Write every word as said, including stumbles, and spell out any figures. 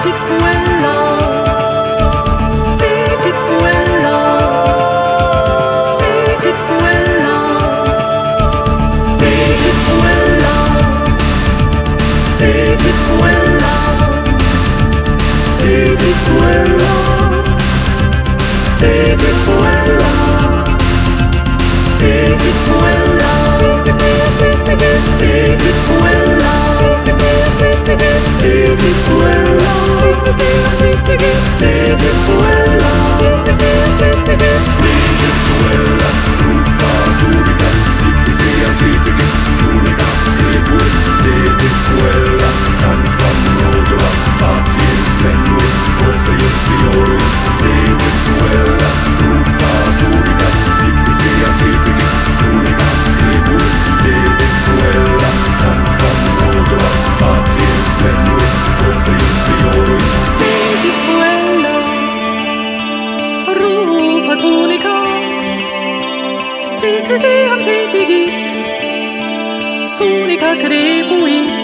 quella, stigi quella, stigi quella, stigi quella, stigi quella, stigi quella, stigi quella, stigi quella, stigi quella, stigi quella, stigi quella, stigi quella, ruffa tunica, si che sia critica, tunica, crepur, stigi quella, tan famosa, fazie splendor, osse io sfiori, stigi quella, ruffa tunica, si che sia critica, tunica, crepur, stigi quella, tan famosa, fazie splendor, osse io sfiori, stigi quella, ruffa tunica, si che sia critica, tunica, crepur,